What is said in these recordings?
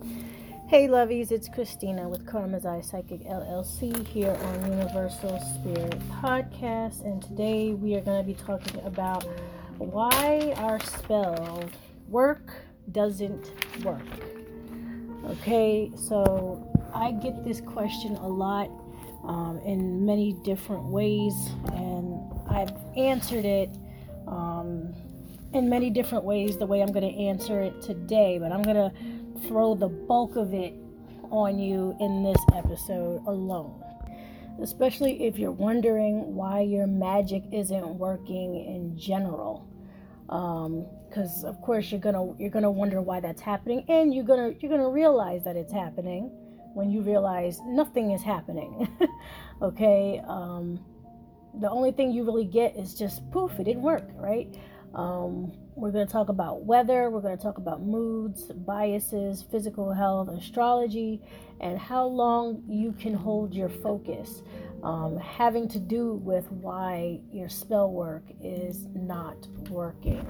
Hey lovies, it's Christina with Karma's Eye Psychic LLC here on Universal Spirit Podcast, and today we are going to be talking about why our spell work doesn't work. Okay, so I get this question a lot in many different ways, and I've answered it in many different ways the way I'm going to answer it today, but I'm going to throw the bulk of it on you in this episode alone, especially if you're wondering why your magic isn't working in general, because of course you're gonna wonder why that's happening, and you're gonna realize that it's happening when you realize nothing is happening. Okay, the only thing you really get is just poof, it didn't work, right? We're going to talk about weather, we're going to talk about moods, biases, physical health, astrology, and how long you can hold your focus, having to do with why your spell work is not working.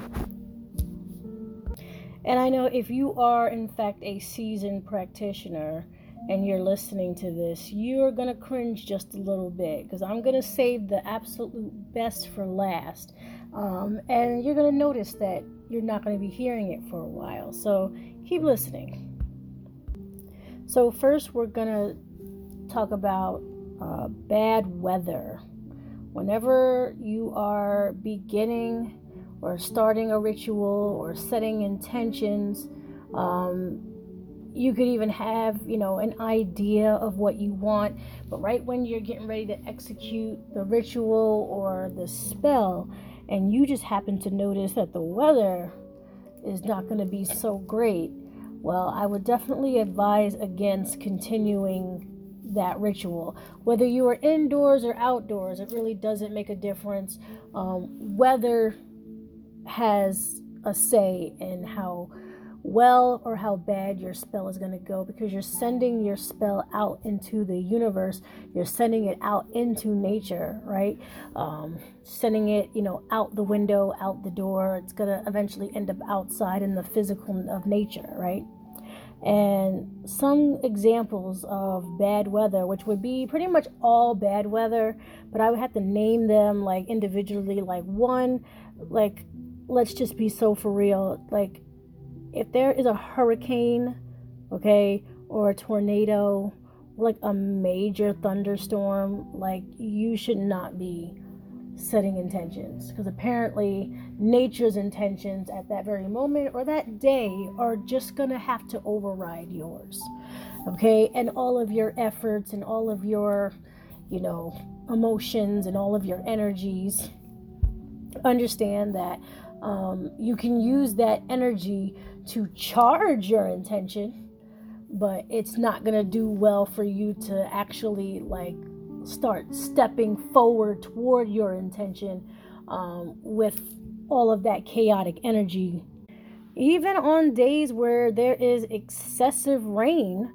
And I know if you are in fact a seasoned practitioner and you're listening to this, you're going to cringe just a little bit, because I'm going to save the absolute best for last. And you're going to notice that you're not going to be hearing it for a while. So keep listening. So first, we're going to talk about bad weather. Whenever you are beginning or starting a ritual or setting intentions, you could even have, an idea of what you want, but right when you're getting ready to execute the ritual or the spell, and you just happen to notice that the weather is not going to be so great, well, I would definitely advise against continuing that ritual. Whether you are indoors or outdoors, it really doesn't make a difference. Weather has a say in how well or how bad your spell is going to go, because you're sending your spell out into the universe, you're sending it out into nature, right? Sending it out the window, out the door. It's going to eventually end up outside in the physical of nature, right? And some examples of bad weather, which would be pretty much all bad weather, but I would have to name them like individually. Like one, like, let's just be so for real, like if there is a hurricane, okay, or a tornado, or like a major thunderstorm, like you should not be setting intentions, because apparently nature's intentions at that very moment or that day are just gonna have to override yours, okay? And all of your efforts and all of your, emotions and all of your energies. Understand that you can use that energy to charge your intention, but it's not going to do well for you to actually start stepping forward toward your intention with all of that chaotic energy. Even on days where there is excessive rain,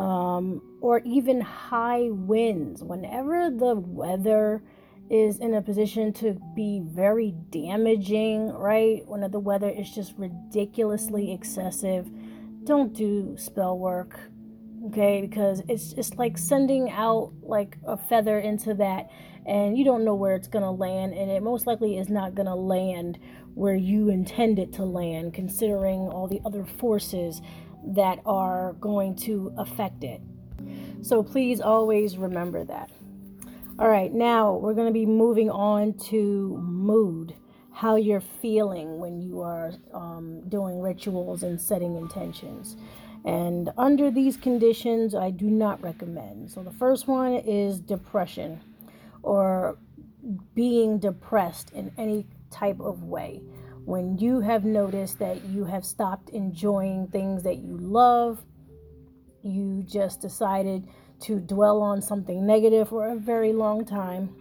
or even high winds, whenever the weather is in a position to be very damaging, right? When the weather is just ridiculously excessive, don't do spell work, okay? Because it's just like sending out like a feather into that, and you don't know where it's going to land, and it most likely is not going to land where you intend it to land, considering all the other forces that are going to affect it. So please always remember that. All right, now we're going to be moving on to mood, how you're feeling when you are doing rituals and setting intentions. And under these conditions, I do not recommend. So the first one is depression, or being depressed in any type of way. When you have noticed that you have stopped enjoying things that you love, you just decided to dwell on something negative for a very long time,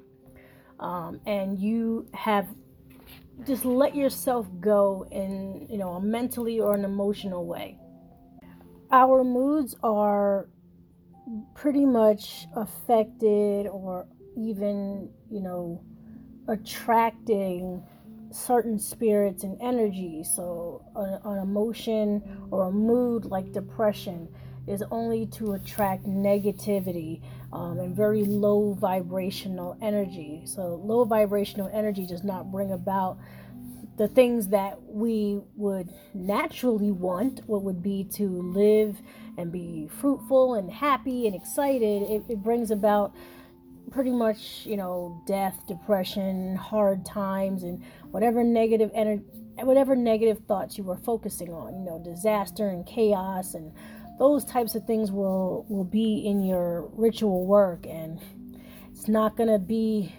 and you have just let yourself go in a mentally or an emotional way. Our moods are pretty much affected, or even attracting certain spirits and energies. So an emotion or a mood like depression is only to attract negativity and very low vibrational energy. So low vibrational energy does not bring about the things that we would naturally want, what would be to live and be fruitful and happy and excited. It brings about pretty much, death, depression, hard times, and whatever negative energy, whatever negative thoughts you were focusing on, disaster and chaos, and those types of things will be in your ritual work, and it's not gonna be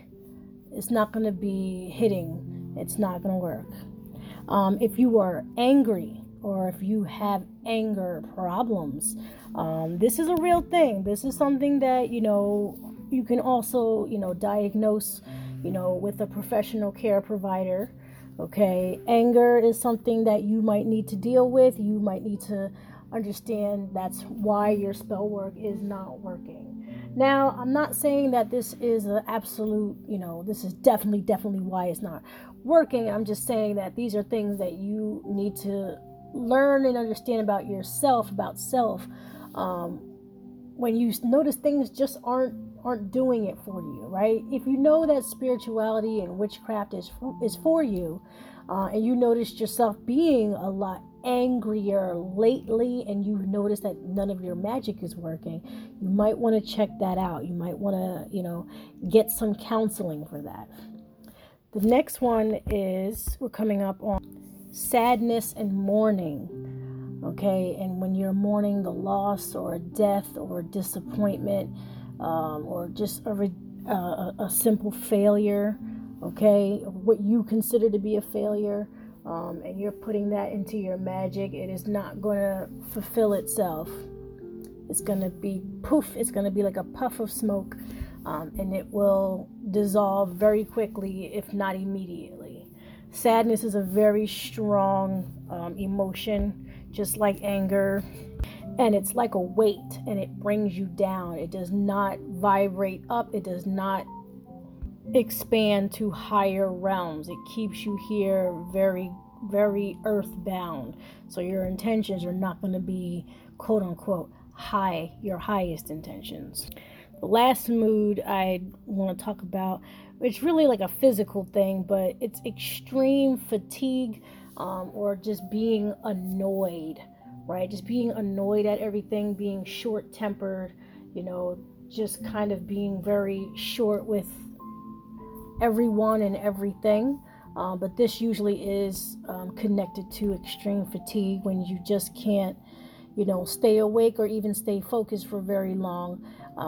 hitting. It's not gonna work. If you are angry, or if you have anger problems, this is a real thing. This is something that you can also diagnose with a professional care provider. Okay, anger is something that you might need to deal with. You might need to understand that's why your spell work is not working. Now, I'm not saying that this is an absolute, this is definitely why it's not working. I'm just saying that these are things that you need to learn and understand about yourself, about self. When you notice things just aren't doing it for you, right? If you know that spirituality and witchcraft is for you, and you notice yourself being a lot angrier lately, and you notice that none of your magic is working, you might want to check that out. You might want to, get some counseling for that. The next one is, we're coming up on sadness and mourning. Okay, and when you're mourning the loss or a death or a disappointment, or just a simple failure, okay, what you consider to be a failure, and you're putting that into your magic, it is not going to fulfill itself. It's going to be poof, it's going to be like a puff of smoke, and it will dissolve very quickly, if not immediately. Sadness is a very strong emotion, just like anger, and it's like a weight, and it brings you down. It does not vibrate up. It does not expand to higher realms. It keeps you here very, very earthbound. So your intentions are not going to be, quote unquote, high, your highest intentions. The last mood I want to talk about, it's really like a physical thing, but it's extreme fatigue, or just being annoyed, right? Just being annoyed at everything, being short-tempered, just kind of being very short with everyone and everything. But this usually is connected to extreme fatigue, when you just can't, stay awake or even stay focused for very long.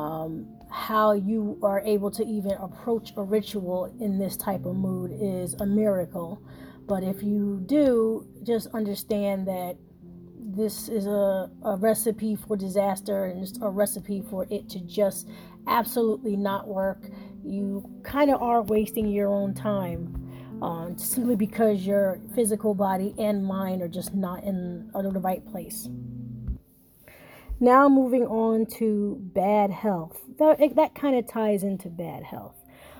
How you are able to even approach a ritual in this type of mood is a miracle. But if you do, just understand that this is a recipe for disaster, and just a recipe for it to just absolutely not work. You kind of are wasting your own time, simply because your physical body and mind are just not in the right place. Now moving on to bad health. That kind of ties into bad health.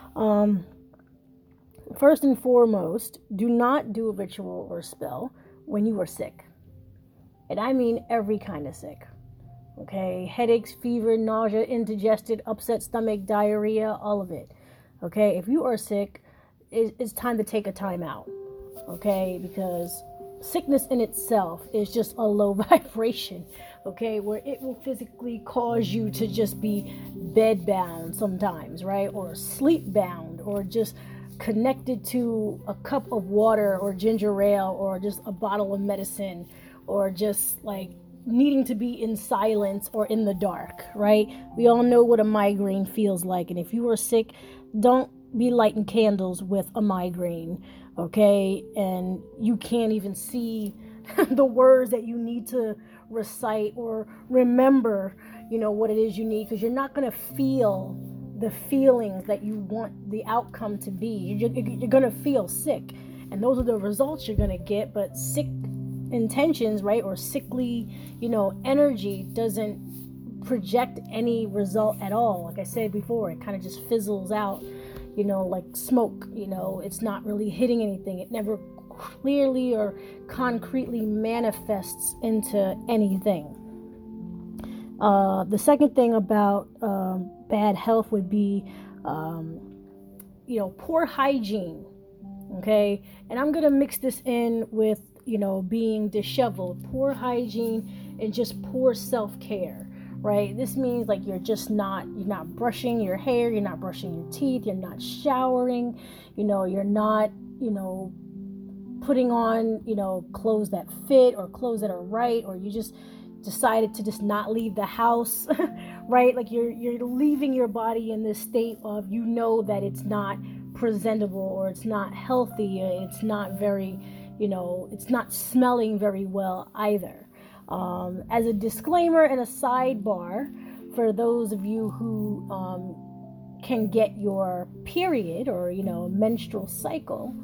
First and foremost, do not do a ritual or spell when you are sick. And I mean every kind of sick. Okay, headaches, fever, nausea, indigestion, upset stomach, diarrhea, all of it. Okay, if you are sick, it's time to take a time out. Okay, because sickness in itself is just a low vibration. Okay, where it will physically cause you to just be bedbound sometimes, right? Or sleep bound, or just connected to a cup of water or ginger ale, or just a bottle of medicine, or just like needing to be in silence or in the dark, right? We all know what a migraine feels like. And if you are sick, don't be lighting candles with a migraine, okay? And you can't even see the words that you need to recite or remember, what it is you need, because you're not going to feel the feelings that you want the outcome to be. You're going to feel sick, and those are the results you're going to get. But sick intentions, right, or sickly, energy doesn't project any result at all. Like I said before, it kind of just fizzles out, like smoke. It's not really hitting anything. It never clearly or concretely manifests into anything. The second thing about bad health would be, poor hygiene. Okay, and I'm gonna mix this in with being disheveled, poor hygiene, and just poor self-care. Right? This means like you're not brushing your hair, you're not brushing your teeth, you're not showering, you're not putting on clothes that fit or clothes that are right, or you just decided to just not leave the house. Right? Like you're leaving your body in this state of that it's not presentable, or it's not healthy, it's not very it's not smelling very well either. As a disclaimer and a sidebar, for those of you who can get your period or menstrual cycle,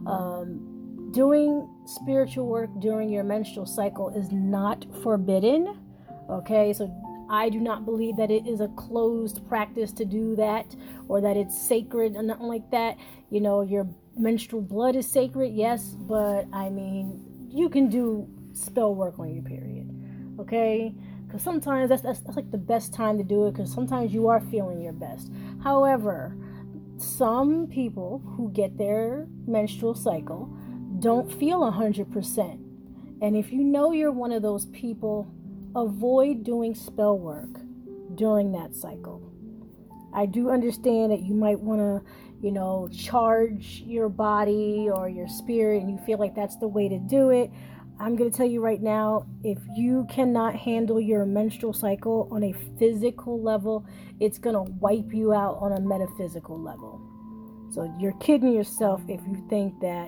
doing spiritual work during your menstrual cycle is not forbidden. Okay, so I do not believe that it is a closed practice to do that, or that it's sacred or nothing like that. Your menstrual blood is sacred, yes, but I mean, you can do spell work on your period, okay? Because sometimes that's like the best time to do it, because sometimes you are feeling your best. However, some people who get their menstrual cycle don't feel 100%. And if you're one of those people, avoid doing spell work during that cycle. I do understand that you might want to, charge your body or your spirit, and you feel like that's the way to do it. I'm going to tell you right now, if you cannot handle your menstrual cycle on a physical level, it's going to wipe you out on a metaphysical level. So you're kidding yourself if you think that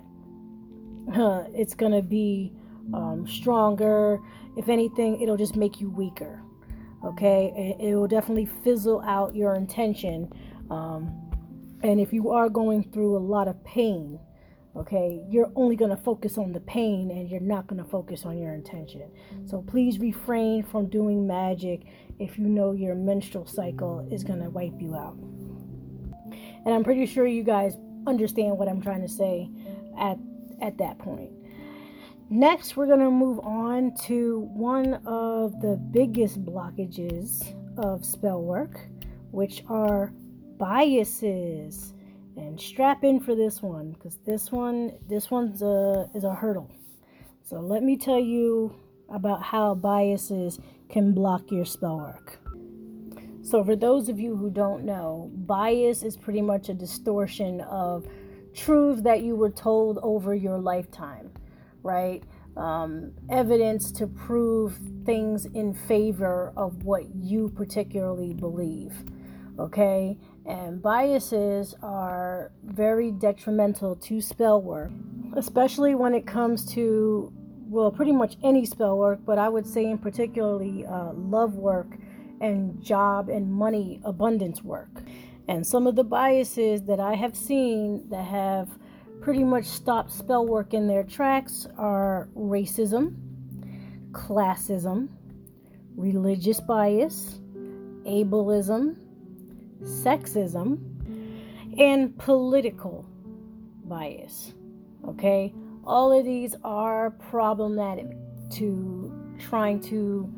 it's going to be stronger. If anything, it'll just make you weaker. Okay, it will definitely fizzle out your intention. And if you are going through a lot of pain, okay, you're only going to focus on the pain, and you're not going to focus on your intention. So please refrain from doing magic if your menstrual cycle is going to wipe you out. And I'm pretty sure you guys understand what I'm trying to say at that point. Next, we're going to move on to one of the biggest blockages of spell work, which are biases. And strap in for this one, because this one's is a hurdle. So let me tell you about how biases can block your spell work. So for those of you who don't know, bias is pretty much a distortion of truths that you were told over your lifetime, right? Evidence to prove things in favor of what you particularly believe, okay? And biases are very detrimental to spell work, especially when it comes to, pretty much any spell work, but I would say in particularly love work and job and money abundance work. And some of the biases that I have seen that have pretty much stopped spell work in their tracks are racism, classism, religious bias, ableism, sexism, and political bias. Okay, all of these are problematic to trying to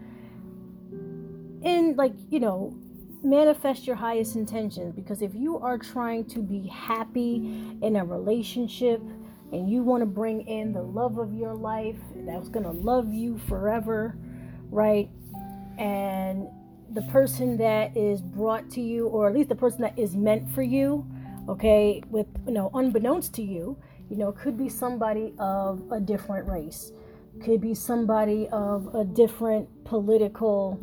manifest your highest intentions, because if you are trying to be happy in a relationship and you want to bring in the love of your life that's going to love you forever, right? And the person that is brought to you, or at least the person that is meant for you, okay, with unbeknownst to you, could be somebody of a different race, could be somebody of a different political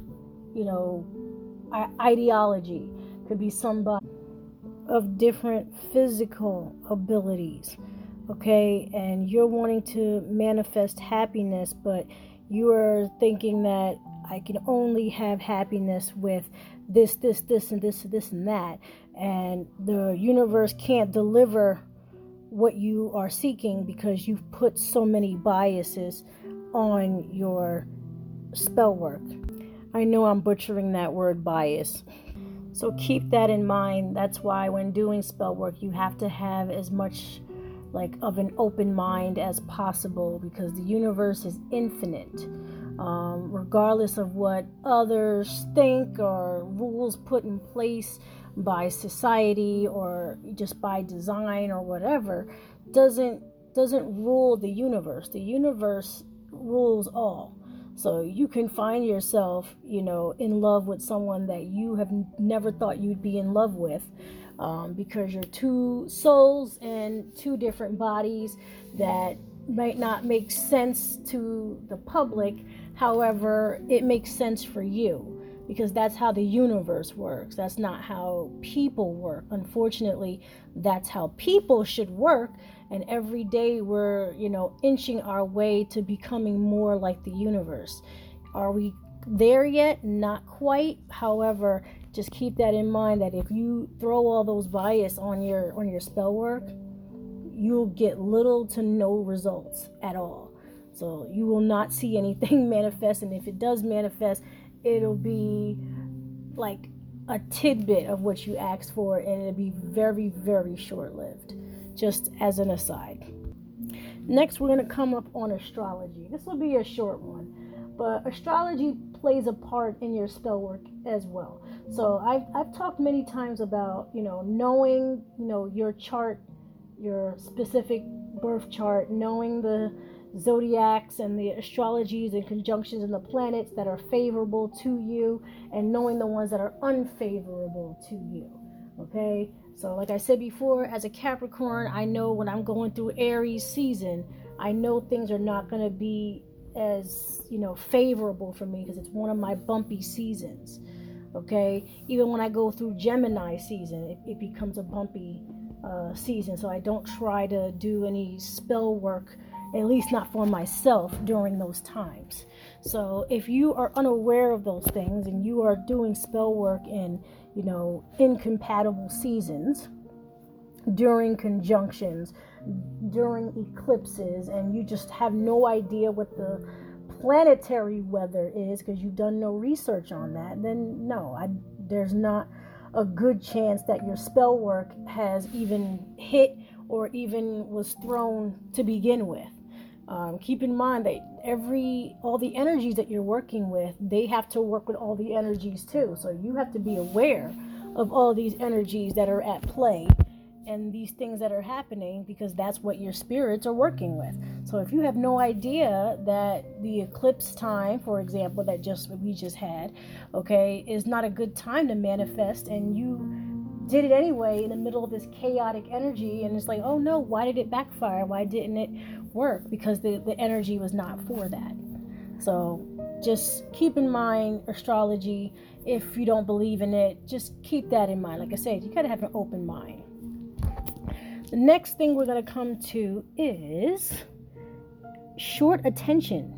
ideology, could be somebody of different physical abilities, okay? And you're wanting to manifest happiness, but you are thinking that I can only have happiness with this, and this, and that. And the universe can't deliver what you are seeking because you've put so many biases on your spell work. I know I'm butchering that word bias. So keep that in mind. That's why when doing spell work, you have to have as much like of an open mind as possible, because the universe is infinite. Regardless of what others think or rules put in place by society or just by design or whatever, doesn't rule the universe. The universe rules all. So you can find yourself, in love with someone that you have never thought you'd be in love with, because you're two souls and two different bodies that might not make sense to the public. However, it makes sense for you, because that's how the universe works. That's not how people work. Unfortunately, that's how people should work. And every day we're, inching our way to becoming more like the universe. Are we there yet? Not quite. However, just keep that in mind, that if you throw all those bias on your spell work, you'll get little to no results at all. So you will not see anything manifest. And if it does manifest, it'll be like a tidbit of what you asked for, and it'll be very, very short-lived. Just as an aside. Next, we're going to come up on astrology. This will be a short one, but astrology plays a part in your spell work as well. So I've talked many times about, knowing, your chart, your specific birth chart, knowing the zodiacs and the astrologies and conjunctions and the planets that are favorable to you, and knowing the ones that are unfavorable to you. Okay? So like I said before, as a Capricorn, I know when I'm going through Aries season, I know things are not going to be as, favorable for me, because it's one of my bumpy seasons. Okay? Even when I go through Gemini season, it becomes a bumpy season. So I don't try to do any spell work, at least not for myself, during those times. So if you are unaware of those things and you are doing spell work in incompatible seasons, during conjunctions, during eclipses, and you just have no idea what the planetary weather is because you've done no research on that, then no, there's not a good chance that your spell work has even hit or even was thrown to begin with. Keep in mind that all the energies that you're working with, they have to work with all the energies too. So you have to be aware of all these energies that are at play and these things that are happening, because that's what your spirits are working with. So if you have no idea that the eclipse time, for example, that we just had, okay, is not a good time to manifest, and you did it anyway in the middle of this chaotic energy, and it's like, oh no, why did it backfire? Why didn't it work? Because the energy was not for that. So just keep in mind astrology. If you don't believe in it, just keep that in mind. Like I said, you gotta have an open mind. The next thing we're gonna come to is short attention.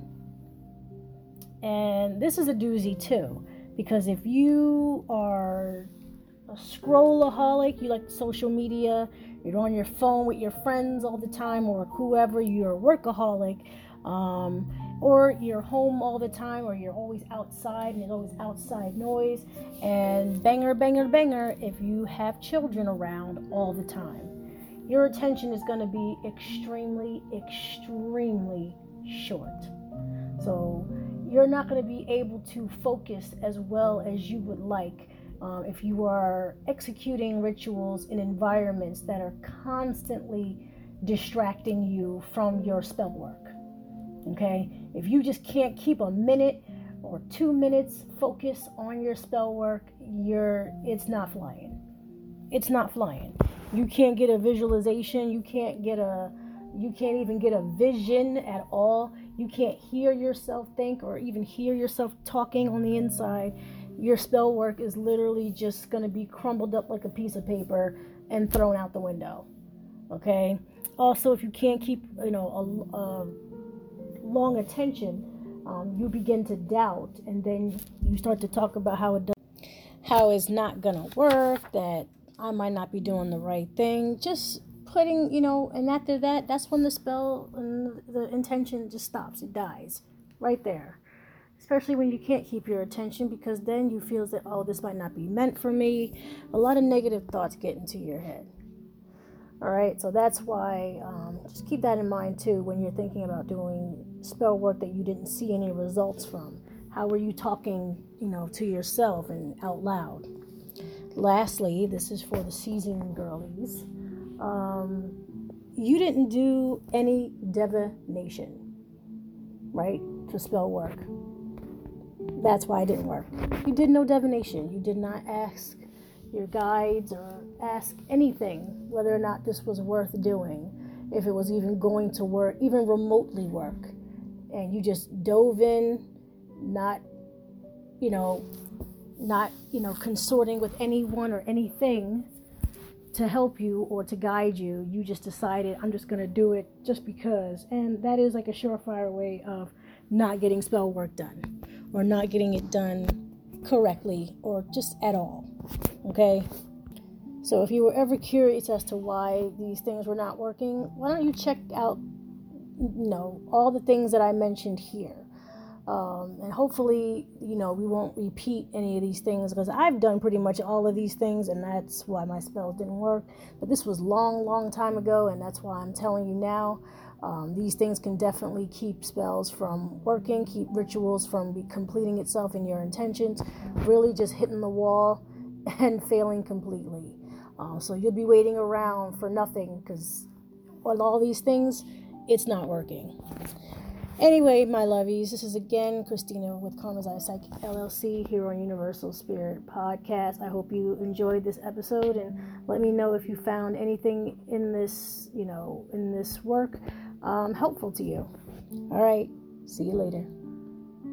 And this is a doozy too, because if you are a scrollaholic, you like social media, you're on your phone with your friends all the time, or whoever, you're a workaholic, or you're home all the time, or you're always outside and there's always outside noise, and banger, banger, banger, if you have children around all the time, your attention is going to be extremely, extremely short. So you're not going to be able to focus as well as you would like if you are executing rituals in environments that are constantly distracting you from your spell work. Okay? If you just can't keep a minute or 2 minutes focus on your spell work, it's not flying. It's not flying. You can't get a visualization. You can't even get a vision at all. You can't hear yourself think or even hear yourself talking on the inside. Your spell work is literally just going to be crumbled up like a piece of paper and thrown out the window. Okay? Also, if you can't keep, a long attention, you begin to doubt, and then you start to talk about how it's not going to work, that I might not be doing the right thing. Just putting, and after that, that's when the spell and the intention just stops. It dies right there. especially when you can't keep your attention, because then you feel that, oh, this might not be meant for me. A lot of negative thoughts get into your head. All right, so that's why just keep that in mind too when you're thinking about doing spell work that you didn't see any results from. How were you talking, to yourself and out loud? Lastly, this is for the seasoned girlies. You didn't do any divination, right, to spell work. That's why it didn't work. You did no divination. You did not ask your guides or ask anything whether or not this was worth doing, if it was even going to work, even remotely work. And you just dove in, not consorting with anyone or anything to help you or to guide you. You just decided, I'm just going to do it just because. And that is like a surefire way of not getting spell work done, or not getting it done correctly, or just at all. Okay? So if you were ever curious as to why these things were not working, why don't you check out, all the things that I mentioned here. And hopefully, we won't repeat any of these things, because I've done pretty much all of these things, and that's why my spells didn't work. But this was long time ago, and that's why I'm telling you now. These things can definitely keep spells from working, keep rituals from completing itself in your intentions, really just hitting the wall and failing completely. So you'll be waiting around for nothing, because with all these things, it's not working. Anyway, my lovies, this is again Christina with Karma's Eye Psychic LLC here on Universal Spirit Podcast. I hope you enjoyed this episode, and let me know if you found anything in this, in this work helpful to you. All right, see you later.